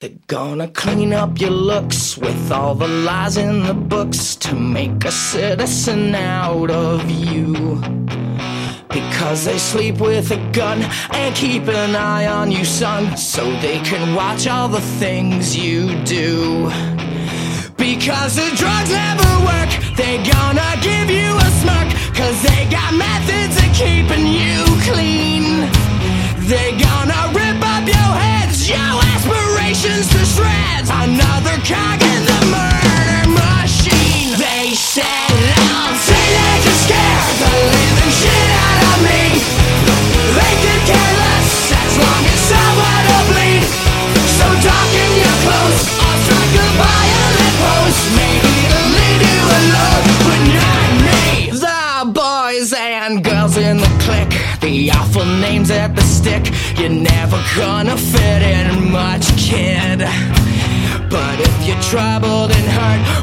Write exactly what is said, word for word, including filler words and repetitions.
They're gonna clean up your looks with all the lies in the books to make a citizen out of you. Because they sleep with a gun and keep an eye on you, son, so they can watch all the things you do. Because the drugs never work, they gonna give you a smirk, cause they got methods of keeping you clean. They gonna rip up your heads, your aspirations to shreds, another cog in the murder machine. They said I'm teenage and scared the living shit out of me. They could care less as long as someone will bleed. So darken your clothes or strike a violent pose, maybe it'll lead you alone, but not me. The boys and girls in the clique, the awful names at the stick, you're never gonna fit in much, kid. But if you're troubled and hurt,